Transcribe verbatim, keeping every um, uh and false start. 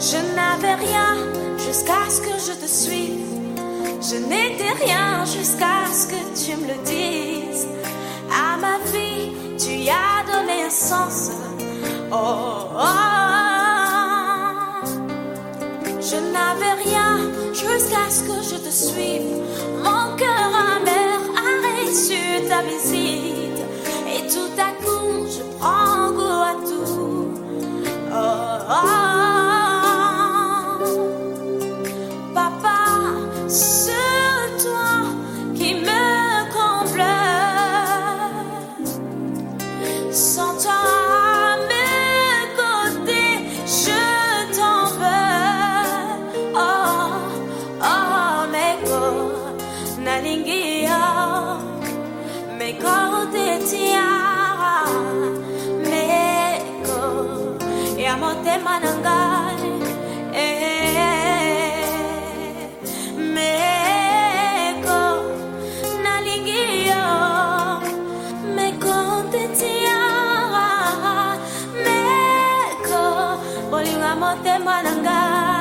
Je n'avais rien jusqu'à ce que je te suive. Je n'étais rien jusqu'à ce que tu me le dises. À ma vie, tu y as donné un sens. Oh, oh, oh. Je n'avais rien jusqu'à ce que je te suive. Mon cœur amer a reçu ta visite. Et tout à coup, je prends goût à tout. Oh, oh, oh. Papa, c'est toi qui me comble. Sans toi à mes côtés, je t'en veux. Oh, oh, meko, nalingia, meko te tia, meko, ya motema nangai, eh, meko, nalingia, meko te tia, meko, bolinga motema nangai.